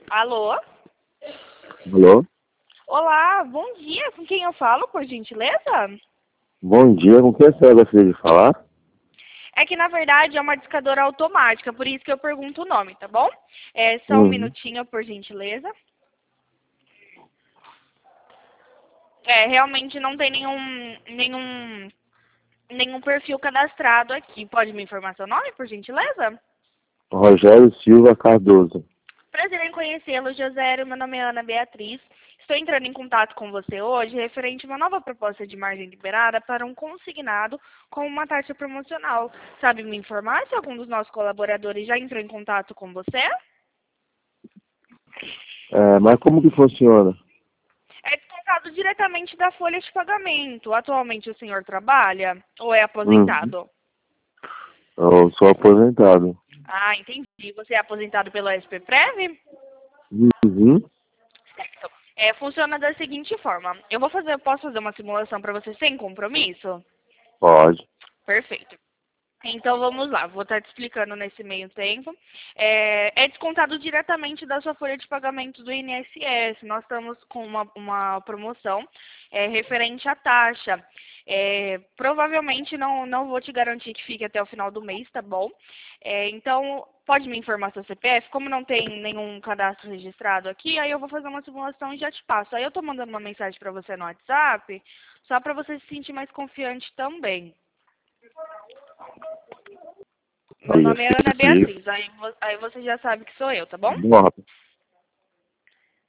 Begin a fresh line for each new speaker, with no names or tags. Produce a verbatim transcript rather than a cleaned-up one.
Alô?
Alô?
Olá, bom dia. Com quem eu falo, por gentileza?
Bom dia, com quem você gostaria de falar?
É que, na verdade, é uma discadora automática, por isso que eu pergunto o nome, tá bom? É só um
Uhum.
minutinho, por gentileza. É, realmente não tem nenhum, nenhum, nenhum perfil cadastrado aqui. Pode me informar seu nome, por gentileza?
Rogério Silva Cardoso.
Prazer em conhecê-lo, José. Meu nome é Ana Beatriz. Estou entrando em contato com você hoje referente a uma nova proposta de margem liberada para um consignado com uma taxa promocional. Sabe me informar se algum dos nossos colaboradores já entrou em contato com você?
É, mas como que funciona?
É descontado diretamente da folha de pagamento. Atualmente o senhor trabalha ou é
Uhum.
aposentado?
Eu sou aposentado.
Ah, entendi. Você é aposentado pela S P Prev?
Uhum.
Certo. É, funciona da seguinte forma. Eu vou fazer, posso fazer uma simulação para você sem compromisso?
Pode.
Perfeito. Então vamos lá, vou estar te explicando nesse meio tempo. É, é descontado diretamente da sua folha de pagamento do I N S S. Nós estamos com uma, uma promoção é, referente à taxa. É, provavelmente não, não vou te garantir que fique até o final do mês, tá bom? É, então, pode me informar seu C P F? Como não tem nenhum cadastro registrado aqui, aí eu vou fazer uma simulação e já te passo. Aí eu tô mandando uma mensagem para você no WhatsApp, só para você se sentir mais confiante também. Meu
Aí,
nome é Ana
assim,
Beatriz, aí, vo- aí você já sabe que sou eu, tá bom?
bom,